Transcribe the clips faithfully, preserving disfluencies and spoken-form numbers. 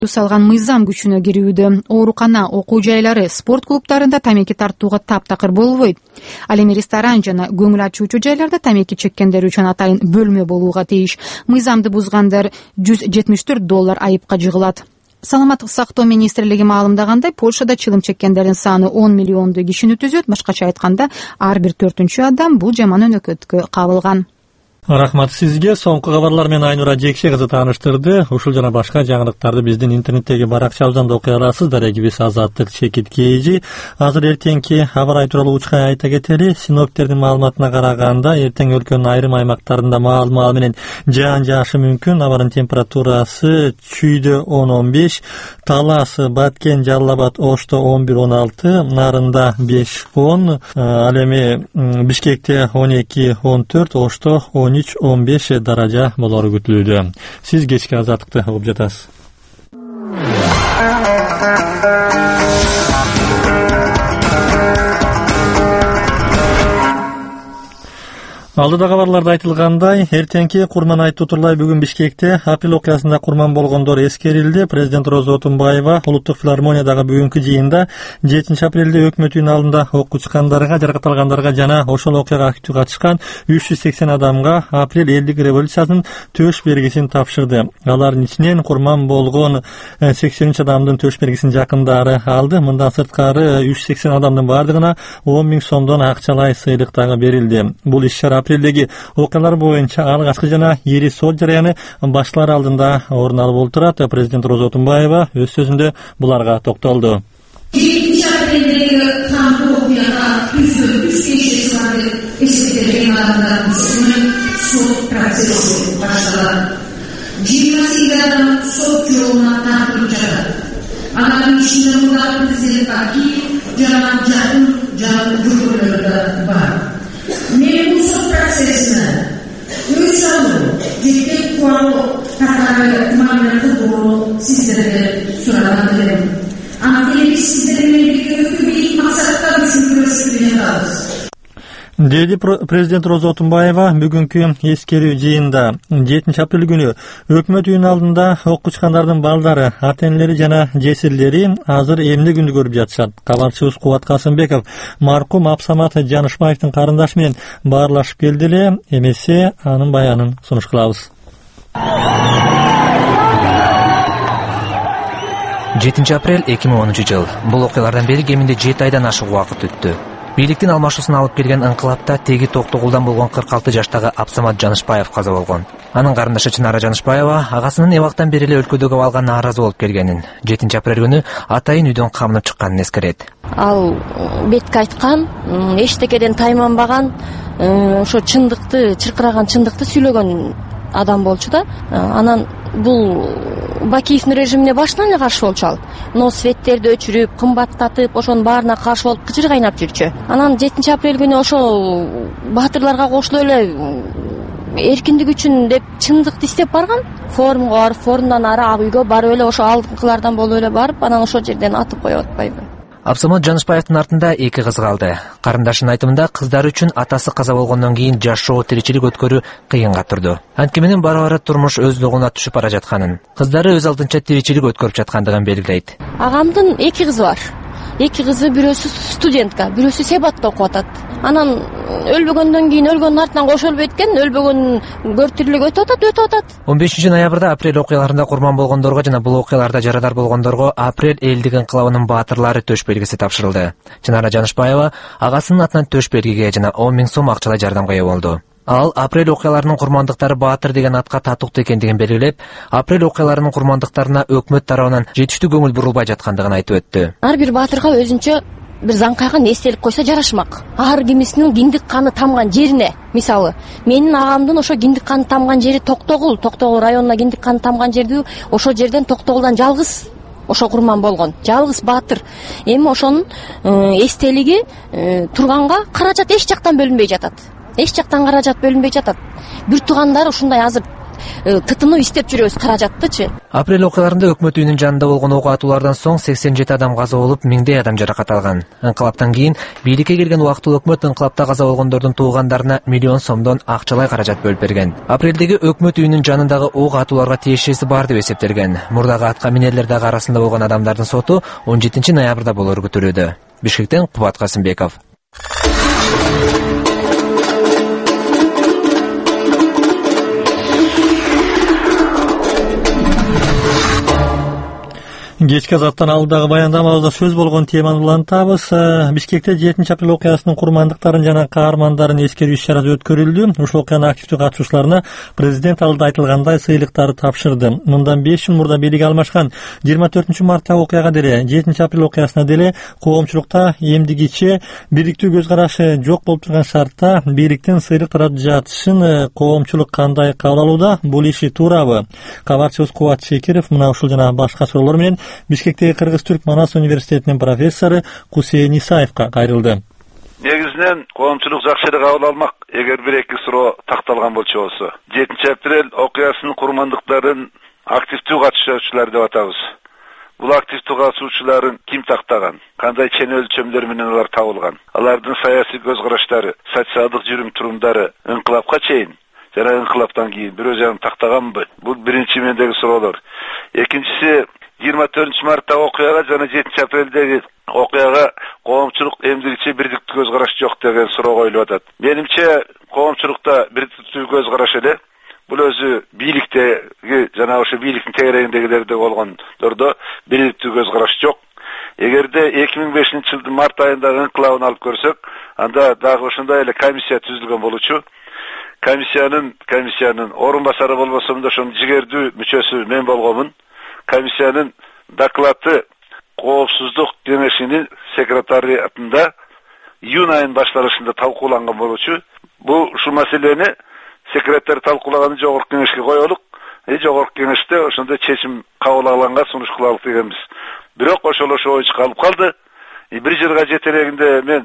салган мыйзам күчүнө кирүүдө. Оорукана, окуу жайлары, спорт клубдарында тамеки тартууга таптакыр болбойт. Ал эми ресторан жана көңүл ачуучу жайларда тамеки чеккендер үчүн атайын бөлмө болууга тийиш. Мыйзамды бузгандар жүз жетимиш төрт доллар айыпка жыгылат. Саламаттык сактоо министрлиги маалымдагандай, Польшада чылым чеккендердин саны он миллионду кишини түзөт. Башкача айтканда, ар бир төртүнчү адам бул жаман өнөкөткө кабылган. Рахмат сизге. Соңку кабарлар менен Айнура Жекше кызы тааныштырды. Ушул жана башка жаңылыктарды биздин интернеттеги баракчабыздан да окуй аласыз. Дарегибиз Азаттык Чекит Кейжи. Азыр эртеңки аба ырайы тууралуу учкай айта кетели. Синоптиктердин маалыматына караганда, эртең өлкөнүн айрым аймактарында маал-маал менен жаан жаашы мүмкүн. Абанын температурасы Чүйдө он он беш, Талас, Баткен, Жалал-Абад, Ошто он бир он алты, Нарында беш он, ал эми Бишкекте он эки он төрт, Ошто он үч он беш даража болору күтүлүүдө. Сиз кечки азаттыкты угуп жатасыз. Алдыда кабарларда айтылгандай, эртеңки Курман айтуу турлай бүгүн Бишкекте апрель окуясында курман болгондор эскерилди. Президент Роза Отунбаева Улуттук филармониядагы бүгүнкү жыйында жетинчи апрелде өкмөт үйүнүн алдында ок учкандарга, жаракат алгандарга жана ошол окуяга актив катышкан үч жүз сексен адамга апрель элдик революциясынын төш белгисин тапшырды. Алардын ичинен курман болгон сексен үч адамдын төш белгисин жакындары алды. Мындан сырткары үч жүз сексен адамдын бардыгына он миң сомдон акчалай сыйлык дагы берилди. Бул иш-чара апрелдеги окуялар боюнча алгачкы жана ири сот жараяны башлары алдында орун алып отурат. Президент Роза Отунбаева өз сөзүндө буларга токтолду. жетинчи апрелдеги кандуу окуяга түздөн үч киши сылады эсептелген адамдардын үстүнөн сот процесси башталат. жыйырма сегиз адам сот жолуна тартылып жатат. Алардын ичинде мурдагы президент Акиев жана жакын жакын жөкөлөр да бар. Мен бул сот процессине өз алуу, жеке куалуу катары мамиле кылуу сиздерге сураган элем. Анткени биз сиздер менен бирге бийик максатка үчүн күрөшүп жатабыз. Деди президент Роза Отунбаева бүгүнкү эскерүү жыйында. жетинчи апрель күнү өкмөт үйүнүн алдында ок учкандардын балдары, ата-энелери жана жесирлери азыр эмне күндү көрүп жатышат. Кабарчыбыз Кубат Касымбеков маркум Абсамат Жанышбаевдин карындашы менен баарлашып келди эле. Эмесе анын баянын сунуш кылабыз. жетинчи апрель эки миң онунчу жыл. Бул окуялардан бери кеминде жети айдан ашык убакыт өттү. Бийликтин алмашуусун алып келген ыңкылапта теги токтогулдан болгон кырк алты жаштагы Абсамат Жанышбаев каза болгон. Анын карындашы Чынара Жанышбаева агасынын эбактан бери эле өлкөдөгү абалга нааразы болуп келгенин, жетинчи апрель күнү атайын үйдөн камынып чыкканын эскерет. Ал бетке айткан, эчтекеден тайманбаган, ошо чындыкты, чыркыраган чындыкты сүйлөгөн адам болчу да. Анан бул Бакиевдин режимине башынан эле каршы болчу ал. Носветтерди өчүрүп, кымбаттатып, ошонун баарына каршы болуп кычыр кайнап жүрчү. Анан жетинчи апрель күнү ошо баатырларга кошулуп эле эркиндик үчүн деп чындыкты издеп барган. Форумга барып, форумдан ары ак үйгө барып эле ошо алдыңкылардан болуп эле барып, анан ошол жерден атып коюп атпайбы. Абсамат Жанышбаевдин артында эки кыз калды. Карындашынын айтымында кыздары үчүн атасы каза болгондон кийин жашоо, тиричилик өткөрүү кыйынга турду. Анткени менен бара-бара турмуш өз догуна түшүп бара жатканын, кыздары өз алдынча тиричилик өткөрүп жаткандыгын белгилейт. Агамдын эки кызы бар. Эки кызы, бирөөсү студентка, бирөөсү Себатта окуп атат. Анан өлбөгөндөн кийин өлгөндүн артынан кошулуп өткөн, өлбөгөн көртүрлүк өтүп атат, өтүп атат. он бешинчи ноябрда апрель окуяларында курман болгондорго жана бул окуяларда жарадар болгондорго апрель элдик ыңкылабынын баатырлары төш белгиси тапшырылды. Чынара Жанышбаева агасынын атынан төш белгиге жана он миң сом акчалай жардамга ээ болду. Ал апрель окуяларынын курмандыктары баатыр деген атка татыктуу экендигин белгилеп, апрель окуяларынын курмандыктарына өкмөт тарабынан жетиштүү көңүл бурулбай жаткандыгын айтып өттү. Ар бир баатырга өзүнчө бир заңкайган эстелик койсо жарашмак. Ар кимисинин киндик каны тамган жерине, мисалы, менин агамдын ошо киндик каны тамган жери Токтогул, Токтогул районуна киндик каны тамган жерди, ошол жерден Токтогулдан жалгыз ошо курман болгон, жалгыз баатыр. Эми ошонун эстелиги турганга каражат эч жактан бөлүнбөй жатат. Эч жактан каражат бөлүнбөй жатат. Бир туугандар ушундай азыр тытынып иштеп жүрөбүз каражаттычы. Апрель окуяларында өкмөт үйүнүн жанында болгон ок атуулардан соң сексен жети адам каза болуп, миңдей адам жаракат алган. Инкылаптан кийин бийликке келген убактылуу өкмөт инкылапта каза болгондордун туугандарына миллион сомдон акчалай каражат бөлүп берген. Апрелдеги өкмөт үйүнүн жанындагы ок атууларга тиешеси бар деп эсептелген. Мурдагы атка минерлер дагы арасында болгон адамдардын соту он жетинчи ноябрда болору күтүлүүдө. Бишкектен Кубат Касымбеков. Кечки азаттан алдыдагы баяндамабызда сөз болгон теманы улантабыз. Бишкекте жетинчи апрель окуясынын курмандыктарын жана каармандарын эскерүү иш-чарасы өткөрүлдү. Ушул окуянын активдүү катышуучуларына президент алдыда айтылгандай сыйлыктарды тапшырды. Мындан беш жыл мурда бийлик алмашкан жыйырма төртүнчү марттагы окуяга деле, жетинчи апрель окуясына деле коомчулукта эмдигиче бириктүү көз карашы жок болуп турган шартта бийликтин сыйлык таратып жатышын коомчулук кандай кабыл алууда? Бул иши туурабы? Кабарчыбыз Кубат Шекиров мына ушул жана башка суроолор менен Бишкектеги Кыргыз-Түрк Манас университетинин профессору Кусейн Исаевка кайрылды. Негизинен коомчулук жакшы эле кабыл алмак, эгер бир-эки суроо такталган болчу болсо. жетинчи апрель окуясынын курмандыктарын активдүү катышуучулар деп атабыз. Бул активдүү катышуучуларын ким тактаган? Кандай чен өлчөмдөр менен алар табылган? Алардын саясий көз караштары, социалдык жүрүм турумдары инкылапка чейин жана инкылаптан кийин бирөө жагын тактаганбы? Бул биринчи мендеги суроолор. Экинчиси, жыйырма төртүнчү марттагы окуяга жана жетинчи апрелдеги окуяга коомчулук эмдигиче бирдиктүү көз караш жок деген суроо коюлуп атат. Менимче коомчулукта бирдиктүү көз караш эле. Бул өзү бийликтеги жана ошо бийликтин тегерегиндегилерде болгондордо бирдиктүү көз караш жок. Эгерде эки миң бешинчи жылдын март айындагы инкылабын алып көрсөк, анда дагы ошондой эле комиссия түзүлгөн болчу. Комиссиянын комиссиянын орун басары болбосом да ошонун жигердүү мүчөсү мен болгомун. Комиссиянын доклады коопсуздук кеңешинин секретариатында июнь айынын башталышында талкууланган болчу. Бул ушул маселени секретарь талкуулаган жогорку кеңешке коелук. И жогорку кеңеште ошондой чечим кабыл алганга сунуш кылалык дегенбиз. Бирок ошол ошо ойчу калып калды. И бир жылга жетелегинде мен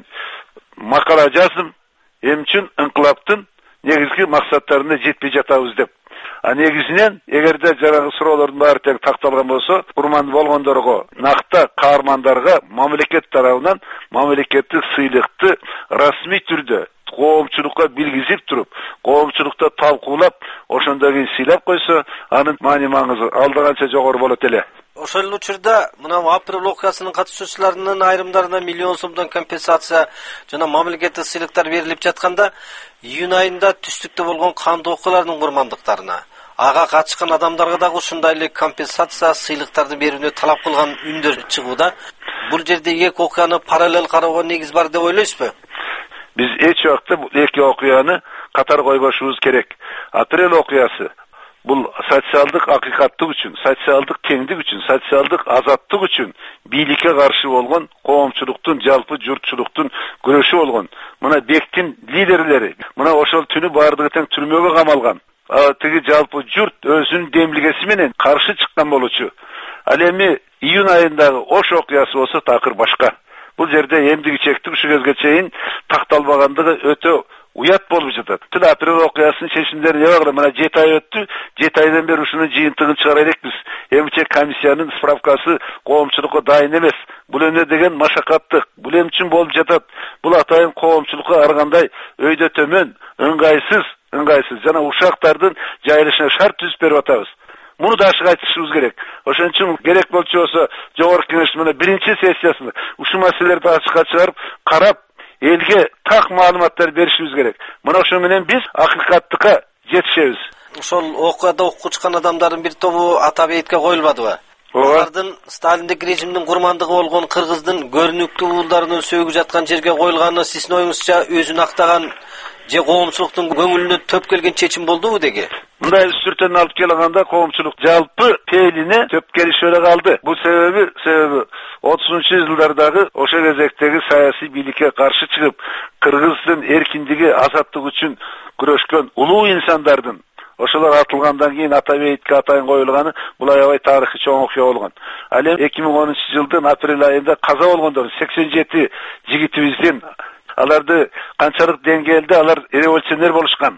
макала жаздым. Эми үчүн инкылаптын негизги максаттарына жетпей жатабыз деп. А негизинен эгерде жанагы суроолордун баары тең такталган болсо, курман болгондорго, накта каармандарга мамлекет тарабынан мамлекеттик сыйлыкты расмий түрдө коомчулукка билгизип туруп, коомчулукта талкуулап, ошондон кийин сыйлап койсо, анын маани маңызы алда канча жогору болот эле. Ошол учурда мына апрель окуясынын катышуучуларынын айрымдарына миллион сомдон компенсация жана мамлекеттик сыйлыктар берилип жатканда, июнь айында түштүктө болгон кандуу окуялардын курмандыктарына, ага катышкан адамдарга дагы ушундай эле компенсация сыйлыктарды берүүнү талап кылган үндөр чыгууда. Бул жерде эки окуяны параллел кароого негиз бар деп ойлойсузбу? Биз эч убакта бул эки окуяны катар койбошубуз керек. Апрель окуясы бул социалдык акыйкаттык үчүн, социалдык теңдик үчүн, социалдык азаттык үчүн бийликке каршы болгон коомчулуктун, жалпы журтчулуктун күрөшү болгон. Мына бектин лидерлери, мына ошол түнү баардыгы тең түрмөгө камалган. Тиги жалпы журт өзүнүн демилгеси менен каршы чыккан болчу. Ал эми июнь айындагы Ош окуясы болсо такыр башка. Бул жерде эмдигичектик ушул кезге чейин такталбагандыгы өтө уят болуп жатат. Тил апрель окуясынын чечимдери не багыла? Мына жети ай өттү. жети айдан бери ушунун жыйынтыгын чыгара элекпиз. Эмче комиссиянын справкасы коомчулукка дайын эмес. Бул эмне деген машакаттык. Бул эм үчүн болуп жатат. Бул атайын коомчулукка ар кандай өйдө төмөн, ыңгайсыз, ыңгайсыз жана ушактардын жайылышына шарт түзүп берип атабыз. Муну да ашык айтышыбыз керек. Ошон үчүн керек болчу болсо жогорку кеңештин мына биринчи сессиясында ушул маселелерди ачыкка чыгарып, карап, элге так маалыматтар беришибиз керек. Мына ошо менен биз акыйкаттыкка жетишебиз. Ошол окуяда окуп чыккан адамдардын бир тобу ата бейитке коюлбадыбы? Алардын Сталиндик режимдин курмандыгы болгон Кыргыздын көрүнүктүү уулдарынын сөөгү жаткан жерге коюлганы сиздин оюңузча өзүн актаган же коомчулуктун көңүлүнө төп келген чечим болдубу деги? Мындай сүртөн алып келганда коомчулук жалпы пейлине төп келишип эле калды. Бул себеби себеби отузунчу жылдардагы ошо кезектеги саясий бийликке каршы чыгып, Кыргыздын эркиндиги, азаттыгы үчүн күрөшкөн улуу инсандардын ошолор атылгандан кийин ата бейитке атайын коюлганы бул аябай тарыхый чоң окуя болгон. Ал эми эки миң онунчу жылдын апрель айында каза болгондор сексен жети жигитибиздин аларды канчалык деңгээлде алар революционер болушкан.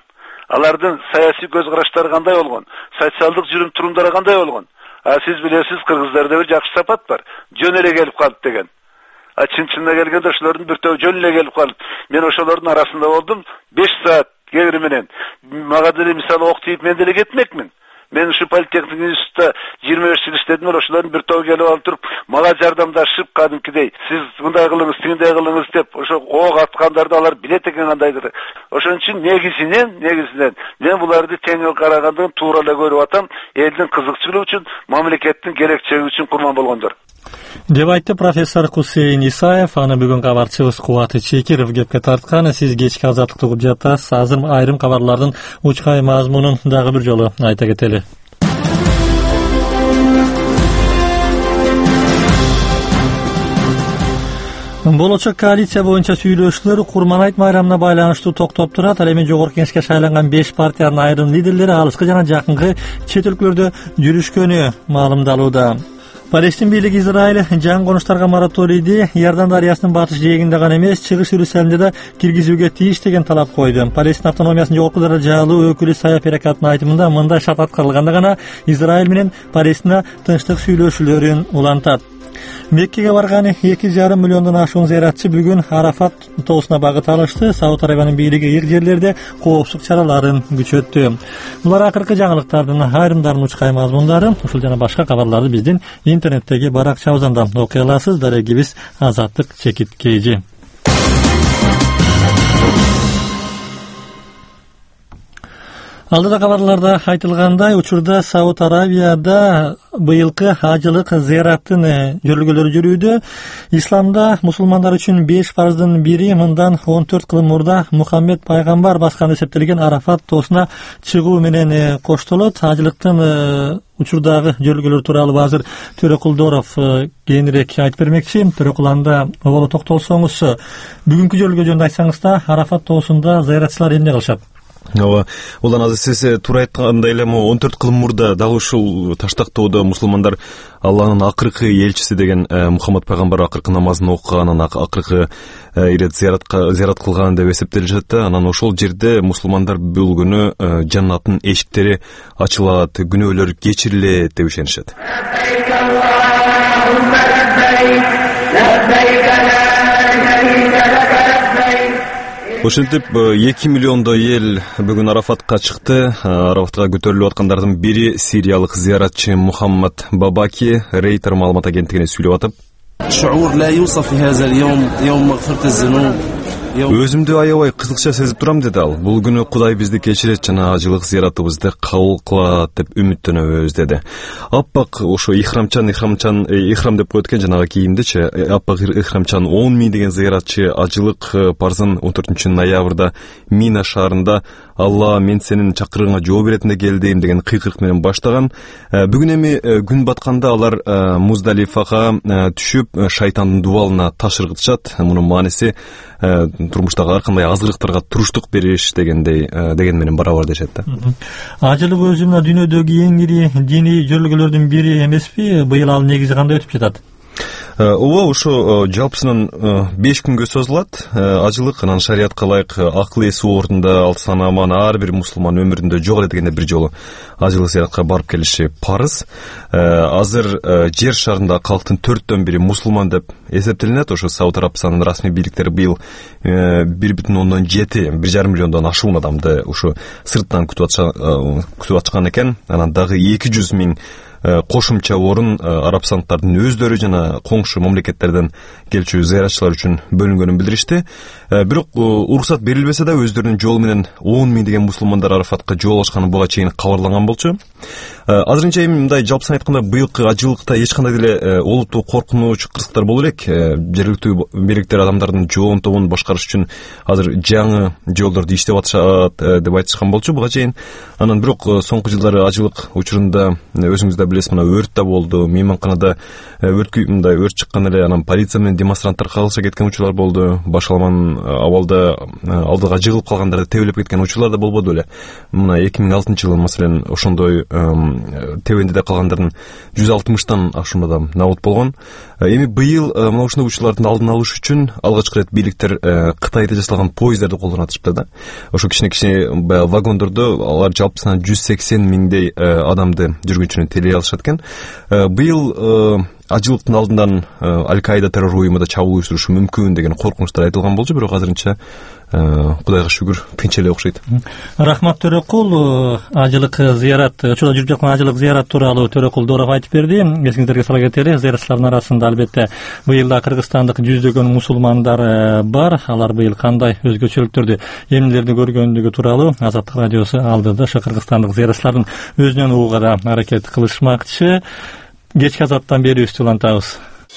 Алардын саясий көз караштары кандай болгон, социалдык жүрүм турумдары кандай болгон. А сиз билесиз, кыргыздарда бир жакшы сапат бар. Жөн эле келип калып деген. А чын-чынына келгенде ошолордун бир тобу жөн эле келип калып, мен ошолордун арасында болдум, беш саат кегири менен. Мага деле мисалы ок тийип мен деле кетмекмин. Мен ушу политехник институтта жыйырма беш жыл иштедим, ошолордун бир тобу келип алып туруп, мага жардамдашып кадимкидей, сиз мындай кылыңыз, тигиндей кылыңыз деп, ошо ок аткандарды алар билет экен кандайдыр. Ошон үчүн негизинен, негизинен мен буларды тең карагандыгын туура эле көрүп атам, элдин кызыкчылыгы үчүн, мамлекеттин келечеги үчүн курман болгондор. Деп айтты профессор Хусейн Исаев. Аны бүгүн кабарчыбыз Кубаты Чекиров кепке тарткан. Сиз кечки азаттыкты угуп жатасыз. Азыр айрым кабарлардын учкай мазмунун дагы бир жолу айта кетели. Болочок коалиция боюнча сүйлөшүүлөр Курман айт майрамына байланыштуу токтоп турат. Ал эми жогорку кеңешке шайланган беш партиянын айрым лидерлери алыскы жана жакынкы чет өлкөлөрдө жүрүшкөнү маалымдалууда. Палестин бийлиги Израиль жаңы конуштарга мораторийди Иордан дарыясынын батыш жээгинде гана эмес, чыгыш Иерусалимде да киргизүүгө тийиш деген талап койду. Палестин автономиясынын жогорку даражалуу өкүлү Сая Перекаттын айтканында мындай шарт аткарылганда гана Израиль менен Палестина тынчтык сүйлөшүүлөрүн улантат. Меккеге барган эки жарым миллиондон ашуун зыяратчы бүгүн Арафат тоосуна багыт алышты. Сауд Арабиянын бийлиги ир жерлерде коопсуздук чараларын күчөттү. Булар акыркы жаңылыктардын айрымдарын учкай мазмундары. Ушул жана башка кабарларды биздин интернеттеги баракчабыздан да окуй аласыз. Дарегибиз Азаттык Чекиткейжи. Алдыда кабарларда айтылгандай, учурда Сауд Арабияда быйылкы хажылык зыяраттын жөргөлөрү жүрүүдө. Исламда мусулмандар үчүн беш фарздын бири мындан он төрт кылым мурда Мухаммед пайгамбар баскан эсептелген Арафат тоосуна чыгуу менен коштолот. Хажылыктын учурдагы жөргөлөр тууралуу азыр Төрөкулдоров кийинирээк айтып бермекчи. Төрөкул, анда оболо токтолсоңуз, бүгүнкү жөргө жөнүндө айтсаңыз да, Арафат тоосунда зыяратчылар эмне кылышат? Ооба, улан азыр сиз туура айткандай эле он төрт кылым мурда дагы ушул Таштактоодо мусулмандар Алланын акыркы элчиси деген Мухаммад пайгамбар акыркы намазын окуган, анан акыркы ирет зыяратка зыярат кылган деп эсептелишет да. Анан ошол жерде мусулмандар бул күнү жаннаттын эшиктери ачылат, күнөөлөр кечирилет деп ишенишет. Ошентип эки миллиондой эл бүгүн Арафатка чыкты. Арафатка көтөрүлүп аткандардын бири сириялык зыяратчы Мухаммад Бабаки Рейтер маалымат агенттигине сүйлөп атып, өзүмдү аябай кызыкча сезип турам деди ал. Бул күнү Кудай бизди кечирет жана ажылык зыяратыбызды кабыл кылат деп үмүттөнөбүз деди. Аппак ошо ихрамчан ихрамчан ихрам деп коет экен жанагы кийимдичи. Аппак ихрамчан он миң деген зыяратчы ажылык парзын он төртүнчү ноябрда Мина шаарында Алла, мен сенин чакырыгыңа жооп беретинде келдим деген кыйкырык менен баштаган. Бүгүн эми күн батканда алар Муздалифага түшүп шайтандын дубалына таш ыргытышат. Мунун мааниси турмуштагы ар кандай азгырыктарга туруштук бериш дегендей деген менен барабар дешет да. Ажылык өзү мына дүйнөдөгү эң ири диний жөргөлөрдүн бири эмеспи? Быйыл ал негизи кандай өтүп жатат? Ооба, ошо жалпысынан беш күнгө созулат. Ажылык анан шариятка ылайык акыл эси ордунда ал санаман ар бир мусулман өмүрүндө жок эле дегенде бир жолу ажылык зыяратка барып келиши парыз. Азыр жер шарында калктын төрттөн бири мусулман деп эсептелинет. Ошо Сауд Арабистанын расмий бийликтери быйыл бир бүтүн ондон жети бир жарым миллиондон ашуун адамды ушу сырттан күтүп атышкан экен. Анан дагы эки жүз миң кошумча орун арабстандардын өздөрү жана коңшу мамлекеттерден келчү зыяратчылар үчүн бөлүнгөнүн билдиришти. Бирок уруксат берилбесе да өздөрүнүн жолу менен он миң деген мусулмандар Арафатка жоолошканы буга чейин кабарланган болчу. Азырынча эми мындай жалпысын айтканда быйылкы ажылыкта эч кандай деле олуттуу коркунуч кырсыктар боло элек. Жергиликтүү бийликтер адамдардын жоон тобун башкарыш үчүн азыр жаңы жолдорду иштеп атышат деп айтышкан болчу буга чейин. Анан бирок соңку жылдары ажылык учурунда өзүңүз да билесиз, мына өрт да болду. Мейманканада өрткү мындай өрт чыккан эле, анан полиция менен демонстранттар кагылыша кеткен учурлар болду. Башаламан абалда алдыга жыгылып калгандарды тебелеп кеткен учурлар да болбоду эле. Мына эки миң алтынчы жылы маселен ошондой тебенде калгандардын жүз алтымыштан ашуун адам набыт болгон. Эми быйыл мына ушундай учурлардын алдын алыш үчүн алгачкы ирет бийликтер Кытайда жасалган поездерди колдонуп атышты да. Ошо кичине кичине баягы вагондордо алар жалпысынан жүз сексен миңдей адамды жүргүнчүнү телей алышат экен. Быйыл ажылыктын алдынан Аль-Каида террор уюму да чабуул уюштурушу мүмкүн деген коркунучтар айтылган болчу, бирок азырынча Кудайга шүгүр тынч эле окшойт. Рахмат Төрөкул, ажылык зыярат, учурда жүрүп жаткан ажылык зыярат тууралуу Төрөкул Дооров айтып берди. Эсиңиздерге сала кетели, зыяратчылардын арасында албетте быйыл да кыргызстандык жүздөгөн мусулмандар бар. Алар быйыл кандай өзгөчөлүктөрдү, эмнелерди көргөндүгү тууралуу Азаттык радиосу алдыда ошо кыргызстандык зыяратчылардын өзүнөн угууга да аракет кылышмакчы. Кечки Азаттан берүүбүздү улантабыз.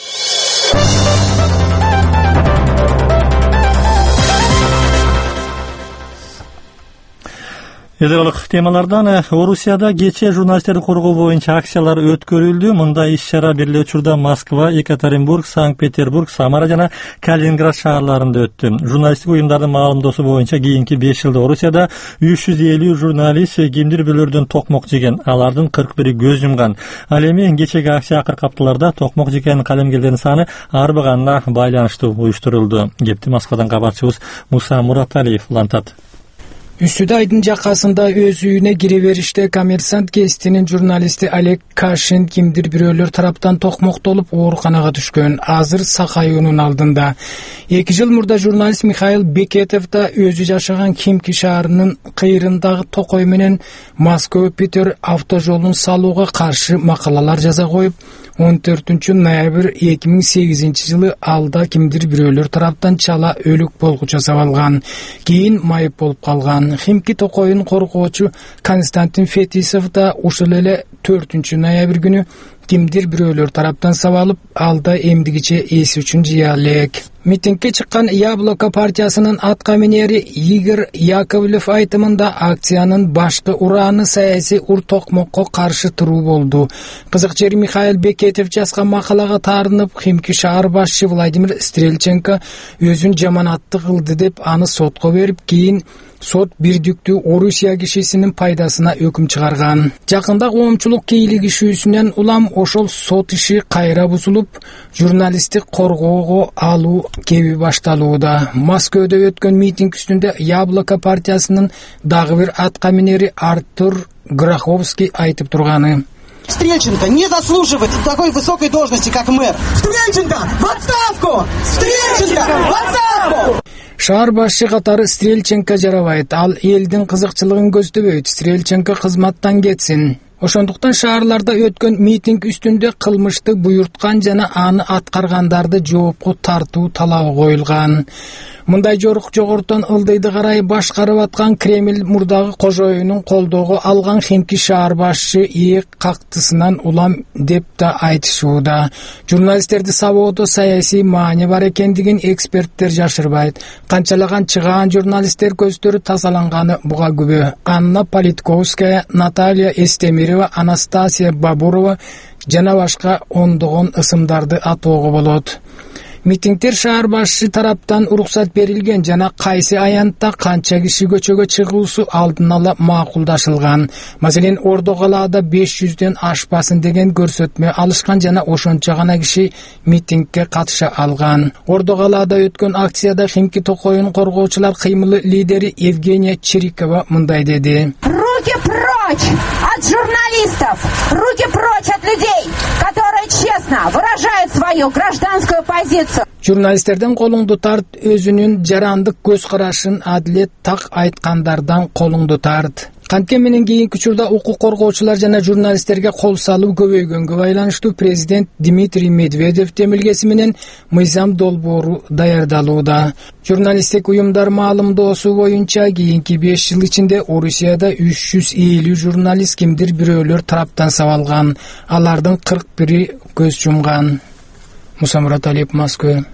Эзеролук темалардан Орусияда кечээ журналисттерди коргоо боюнча акциялар өткөрүлдү. Мындай иш-чара бир эле учурда Москва, Екатеринбург, Санкт-Петербург, Самара жана Калининград шаарларында өттү. Журналисттик уюмдардын маалымдоосу боюнча кийинки беш жылда Орусияда үч жүз элүү журналист кимдир бирөөлөрдөн токмок жеген, алардын кырк бири көз жумган. Ал эми кечеги акция акыркы апталарда токмок жеген калемгерлердин саны арбаганына байланыштуу уюштурулду. Кепти Москвадан кабарчыбыз Муса Мураталиев улантат. Үстүдө айдын жакасында өз үйүнө кире бериште Коммерсант гезитинин журналисти Олег Кашин кимдир бирөөлөр тараптан токмоктолуп ооруканага түшкөн. Азыр сакаюунун алдында. Эки жыл мурда журналист Михаил Бекетов да өзү жашаган Химки шаарынын кыйрындагы токой менен Москва-Питер автожолун салууга каршы макалалар жаза коюп, он төртүнчү ноябрь эки миң сегизинчи жылы алда кимдир бирөөлөр тараптан чала өлүк болгу жасап алган. Кийин майып болуп калган. Химки токойун коргоочу Константин Фетисов да ушул эле төртүнчү ноябрь күнү кимдир бирөөлөр тараптан сабалып, алда эмдигиче эси үчүн жыя элек. Митингге чыккан Яблоко партиясынын аткаминери Игорь Яковлев айтымында акциянын башкы урааны саясий ур токмокко каршы туруу болду. Кызык жери Михаил Бекетов жазган макалага таарынып, Химки шаар башчы Владимир Стрельченко өзүн жаманатты кылды деп аны сотко берип, кийин сот бирдиктүү Орусия кишисинин пайдасына өкүм чыгарган. Жакында коомчулук кийлигишүүсүнөн улам ошол сот иши кайра бузулуп, журналисттик коргоого алуу кеби башталууда. Москвада өткөн митинг үстүндө Яблоко партиясынын дагы бир аткаминери Артур Граховский айтып турганы: Стрельченко не заслуживает такой высокой должности, как мэр. Стрельченко в отставку! Стрельченко в отставку! Шаар башчы катары Стрельченко жарабайт. Ал элдин кызыкчылыгын көздөбөйт. Стрельченко кызматтан кетсин. Ошондуктан шаарларда өткөн митинг үстүндө кылмышты буйрткан жана аны аткаргандарды жоопко тартуу талабы коюлган. Мындай жорук жогортон ылдыйды карай башкарып аткан Кремль мурдагы кожоюнун колдоого алган Химки шаар башчы ийек кактысынан улам деп да айтышууда. Журналисттерди сабоодо саясий маани бар экендигин эксперттер жашырбайт. Канчалаган чыгаан журналисттер көздөрү тазаланганы буга күбө. Анна Политковская, Наталья Эстемирова, Анастасия Бабурова жана башка ондогон ысымдарды атоого болот. Митингдер шаар башчы тараптан уруксат берилген жана кайсы аянтта канча киши көчөгө чыгуусу алдын ала макулдашылган. Маселен, Ордо калаада беш жүздөн ашпасын деген көрсөтмө алышкан жана ошончо гана киши митингге катыша алган. Ордо калаада өткөн акцияда Химки токойун коргоочулар кыймылы лидери Евгения Чирикова мындай деди: Руки прочь от журналистов! Руки прочь от людей, которые честно выражают свою гражданскую позицию. Журналисттерден колуңду тарт, өзүнүн жарандык көз карашын адилет так айткандардан колуңду тарт. Канткен менен кийинки учурда укук коргоочулар жана журналисттерге кол салуу көбөйгөнгө байланыштуу президент Дмитрий Медведев демилгеси менен мыйзам долбоору даярдалууда. Журналисттик уюмдар маалымдоосу боюнча кийинки беш жыл ичинде Орусияда үч жүз элүү журналист кимдир бирөөлөр тараптан сабалган. Алардын кырк бири көз жумган. Муса Мураталиев, Москва.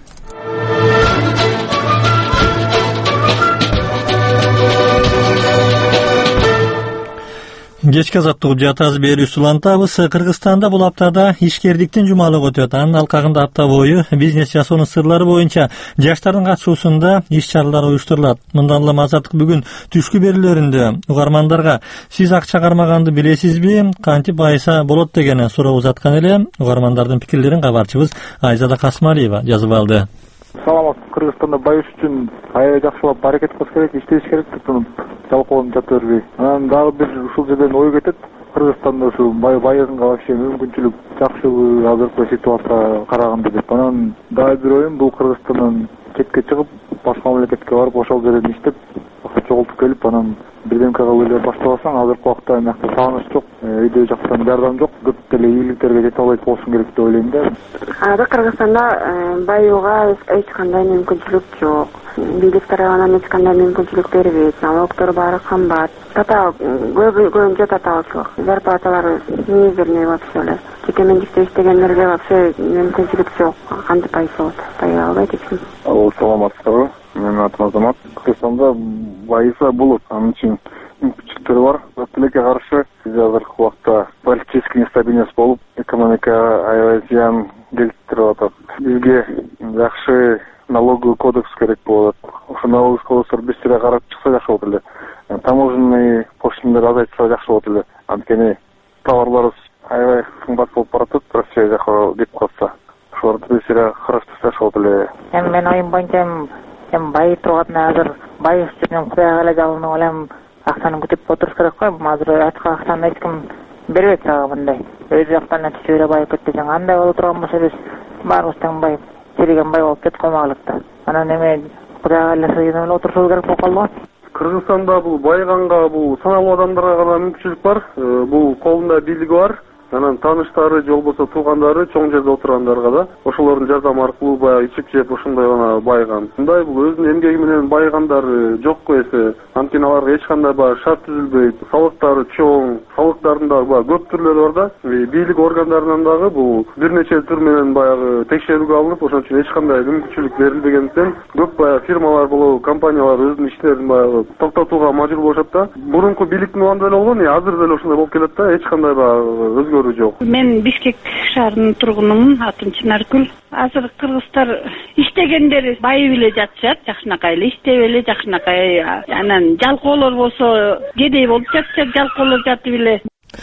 Кечки азаттык жатабыз берүүсү улантабыз. Кыргызстанда бул аптада ишкердиктин жумалыгы өтөт. Анын алкагында апта бою бизнес жасоонун сырлары боюнча жаштардын катышуусунда иш-чаралар уюштурулат. Мындан улам азаттык бүгүн түшкү берүүлөрүндө угармандарга сиз акча кармаганды билесизби, кантип байыса болот деген суроо узаткан эле. Угармандардын пикирлерин кабарчыбыз Айзада Касмалиева жазып алды. Саламат, Кыргызстанда байыш үчүн аябай жакшылап аракет кылыш керек, иштеш керек деп туруп жалкоонуп жата бербей. Анан дагы бир ушул жерден ой кетет. Кыргызстанда ушу байыгынга вообще мүмкүнчүлүк жакшыбы азыркы ситуацияга караганда деп. Анан дагы бир оюм, бул Кыргызстандан четке чыгып, башка мамлекетке барып, ошол жерден иштеп, акча чогултуп келип, анан бирдемкеге ойлоп баштабасаң, азыркы убакта мыякта тааныш жок, үйдө жактан жардам жок, көп деле ийгиликтерге жете албайт болушуң керек деп ойлойм да. Азыр Кыргызстанда байууга эч кандай мүмкүнчүлүк жок. Бийлик тарабынан эч кандай мүмкүнчүлүк бербейт. Налогдор баары кымбат. Татаал көбүнчө татаалчылык. Зарплаталары мизерный вообще эле. Жеке менчикте иштегендерге вообще мүмкүнчүлүк жок. Кантип байыса болот? Бая албайт эч ким. Ал саламатсыздарбы? Менин атым Азамат. Кыргызстанда байыса болот. Анын үчүн мүмкүнчүлүктөр бар. Тилекке каршы азыркы убакта политический нестабильность болуп, экономикага аябай зыян келтирип атат. Бизге жакшы налоговый кодекс керек болот. Ошо налоговый кодекстер бир карап чыкса жакшы болот эле. Таможенный пошлиналарды азайтса жакшы болот эле. Анткени товарларыбыз аябай кымбат болуп баратат, Россия жака кеп калса. Ошолорду бир караштырса жакшы болот эле. Эми мен оюм боюнча эми байып турган азыр байыш үчүн Кудайга эле жалынып алам. Акчаны күтүп отуруш керек го. Азыр айткан акчаны эч ким бербейт сага мындай. Өз жактан түшүп эле байып кетти. Андай боло турган болсо биз баарыбыз тең байып, чиреген бай болуп кетип калмагылык да. Анан эми Кудайга эле сыйынып эле отурушубуз керек болуп калды го. Кыргызстанда бул байыганга, бул саналуу адамдарга гана мүмкүнчүлүк бар. Бул колунда бийлиги бар. Анан тааныштары же болбосо туугандары чоң жерде отургандарга да ошолордун жардамы аркылуу баягы ичип жеп ошондой гана байыган. Мындай бул өзүнүн эмгеги менен байыгандар жокко эсе. Анткени аларга эч кандай баягы шарт түзүлбөйт. Салыктары чоң, салыктардын да көп түрлөрү бар да. Бийлик органдарынан дагы бул бир нече түр менен баягы текшерүүгө алынып, ошон үчүн эч кандай мүмкүнчүлүк берилбегендиктен көп баягы фирмалар болобу, компаниялар өзүнүн иштерин баягы токтотууга мажбур болушат да. Мурунку бийликтин убагында эле болгон, азыр деле ошондой болуп келет да. Эч кандай баягы өзгөрүү жок. Мен Бишкек шаарынын тургунумун, атым Чынаркүл. Азыр кыргыздар иштегендер байып эле жатышат, жакшынакай эле иштеп эле жакшынакай. Анан жалкоолор болсо кедей болуп жатышат, жалкоолор жатып эле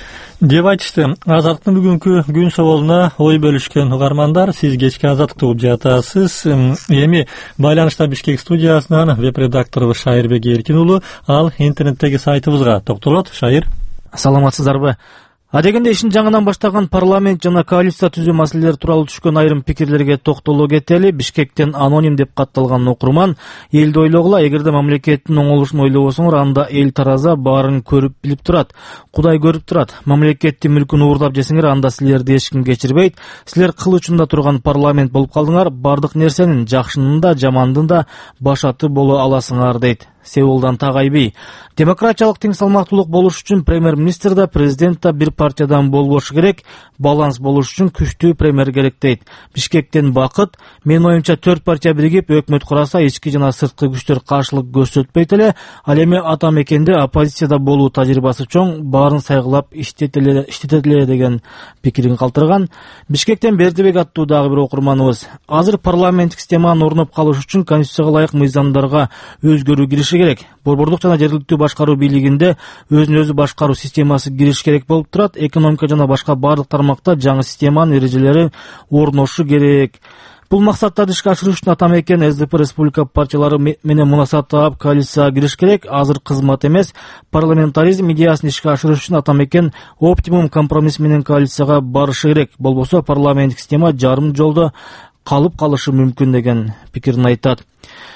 деп айтышты. Азаттыктын бүгүнкү күн соолуна ой бөлүшкөн угармандар, сиз кечки азаттыкты угуп жатасыз. Эми байланышта Бишкек студиясынан веб-редакторубуз Шайырбек Эркин уулу, ал интернеттеги сайтыбызга токтолот. Шайыр, саламатсыздарбы? Адегенде ишин жаңыдан баштаган парламент жана коалиция түзүү маселелери тууралуу түшкөн айрым пикирлерге токтоло кетели. Бишкектен аноним деп катталган окурман элди ойлогула, эгерде мамлекеттин оңолушун ойлобосоңор, анда эл тараза баарын көрүп билип турат. Кудай көрүп турат. Мамлекеттин мүлкүн уурдап жесеңер, анда силерди эч ким кечирбейт. Силер кыл учунда турган парламент болуп калдыңар. Бардык нерсенин, жакшынын да, жамандын да башаты боло аласыңар дейт. Сеулдан Тагайби. Демократиялык тең салмактуулук болуш үчүн премьер-министр да, президент да бир партиядан болбошу керек, баланс болуш үчүн күчтүү премьер керек дейт. Бишкектен Бакыт, мен оюмча төрт партия биригип өкмөт кураса, ички жана сырткы күчтөр каршылык көрсөтпөйт эле. Ал эми ата мекенде оппозицияда болуу тажрыйбасы чоң, баарын сайгылап иштетет эле деген пикирин калтырган. Бишкектен Бердибек аттуу дагы бир окурманыбыз. Азыр парламенттик системанын орноп калыш үчүн конституцияга ылайык мыйзамдарга өзгөрүү кириши керек. Борбордук жана жергиликтүү башкаруу бийлигинде өзүн өзү башкаруу системасы кириш керек болуп турат. Экономика жана башка бардык тармакта жаңы системанын эрежелери орношу керек. Бул максатта ишке ашырыш үчүн ата мекен эс дэ пэ республика партиялары менен мунасабат таап коалицияга кириш керек. Азыр кызмат эмес, парламентаризм идеясын ишке ашырыш үчүн ата мекен оптимум компромисс менен коалицияга барышы керек. Болбосо парламенттик система жарым жолдо калып калышы мүмкүн деген пикирин айтат.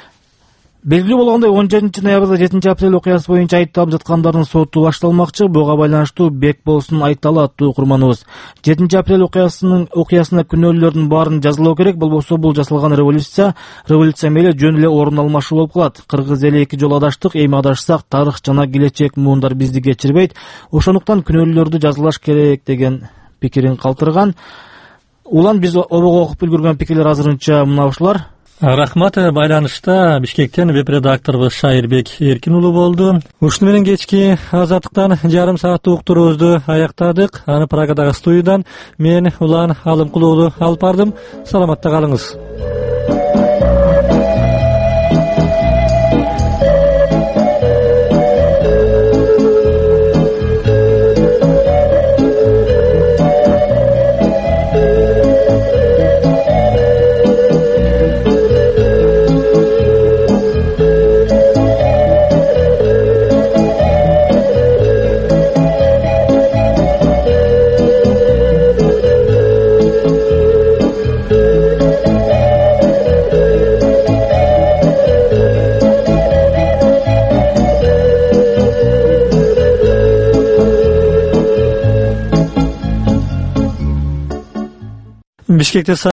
Белгилүү болгондой, он жетинчи ноябрда жетинчи апрель окуясы боюнча айыпталып жаткандардын соту башталмакчы. Буга байланыштуу бек болсун Айталы аттуу окурманыбыз. жетинчи апрель окуясынын окуясына күнөөлүүлөрдүн баарын жазалоо керек. Болбосо бул жасалган революция, революция мейли жөн эле орун алмашуу болуп калат. Кыргыз эли эки жолу адаштык, эми адашсак тарых жана келечек муундар бизди кечирбейт. Ошондуктан күнөөлүүлөрдү жазалаш керек деген пикирин калтырган. Улан биз обого окуп үлгүргөн пикирлер азырынча мына ушулар. Рахмат. Байланышта Бишкектен веб-редакторубуз Шайырбек Эркин уулу болду. Ушуну менен кечки азаттыктан жарым сааттык уктуруубузду аяктадык. Аны Прагадагы студиядан мен Улан Алымкул уулу алып бардым. Саламатта калыңыз. Бишкекте